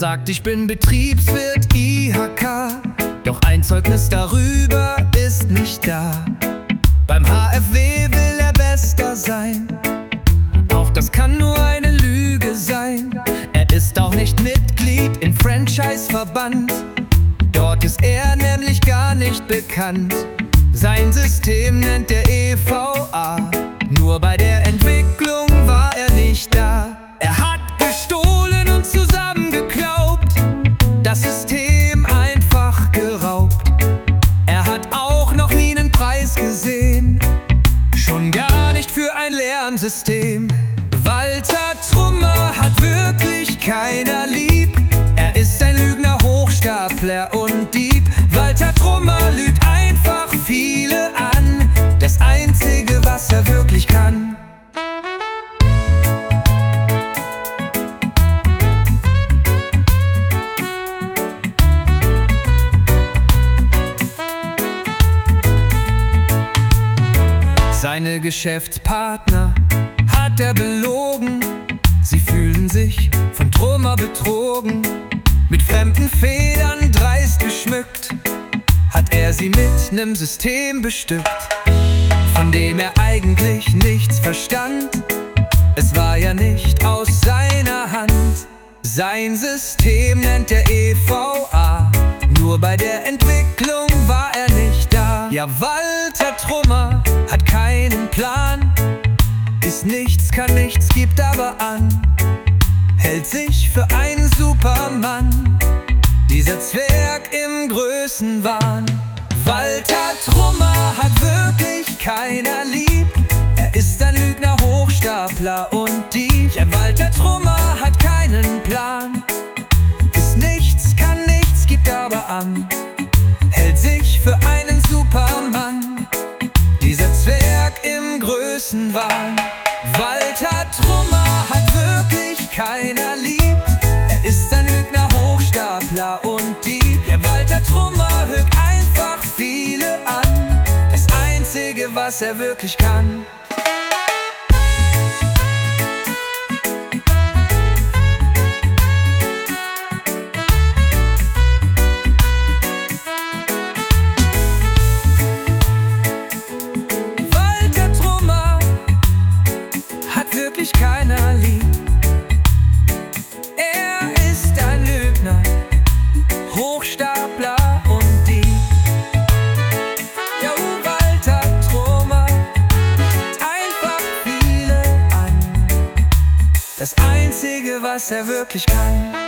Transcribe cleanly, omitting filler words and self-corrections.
sagt, ich bin Betriebswirt IHK, doch ein Zeugnis darüber ist nicht da. Beim HFW will er Bester sein, auch das kann nur eine Lüge sein. Er ist auch nicht Mitglied im Franchise-Verband, dort ist er nämlich gar nicht bekannt. Sein System nennt er EVA, nur bei der Entwicklung war er nicht da. Er hat gestohlen und zusammengeklaubt, das System einfach geraubt. Er hat auch noch nie einen Preis gesehen, schon gar nicht für ein Lernsystem. Walter Trummer hat wirklich keiner lieb, er ist ein Lügner, Hochstapler und Dieb. Walter Trummer lügt einfach viele an, das Einzige, was er wirklich kann. Seine Geschäftspartner hat er belogen, sie fühlen sich von Trummer betrogen. Mit fremden Federn dreist geschmückt, hat er sie mit nem System bestückt, von dem er eigentlich nichts verstand. Es war ja nicht aus seiner Hand. Sein System nennt er EVA, nur bei der Entwicklung war er nicht da. Ja, Walter Trummer hat keinen Plan, ist nichts, kann nichts, gibt aber an, hält sich für einen Supermann, dieser Zwerg im Größenwahn. Walter Trummer hat wirklich keiner lieb, er ist ein Lügner, Hochstapler und Dieb. Ja, Walter Trummer hat keinen Plan, ist nichts, kann nichts, gibt aber an, hält sich für einen Supermann, dieser Zwerg im Größenwahn. Walter Trummer hat wirklich keiner lieb, er ist ein Lügner, Hochstapler und Dieb. Ja, Walter Trummer lügt einfach viele an, das Einzige, was er wirklich kann. Keiner lieb, er ist ein Lügner, Hochstapler und Dieb. Ja, Walter Trummer einfach viele an, das Einzige, was er wirklich kann.